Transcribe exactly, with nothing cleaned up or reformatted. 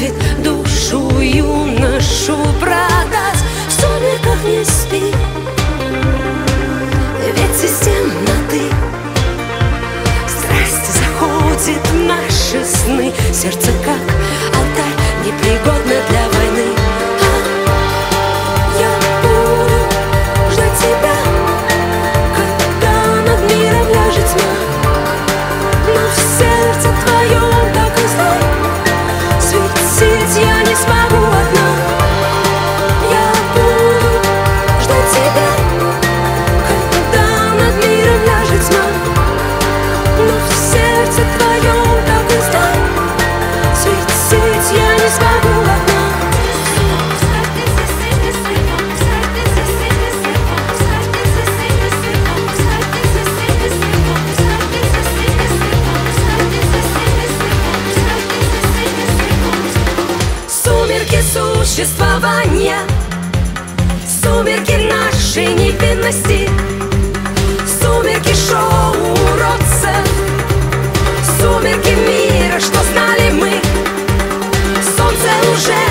будет душу юношу продать. В сумерках не спи, ведь из темноты страсть заходит в наши сны. Сердце как алтарь, непригодно для войны. А я буду ждать тебя, когда над миром ляжет тьма. Но в сердце твоем так и знай, светить я не смогу одна. Я буду ждать тебя, когда над миром ляжет тьма. Но в сердце твоем так и знай, светить я не смогу одна. Сумерки существования, сумерки нашей невинности, сумерки шоу уродцев, сумерки мира, что знали мы. Солнце уже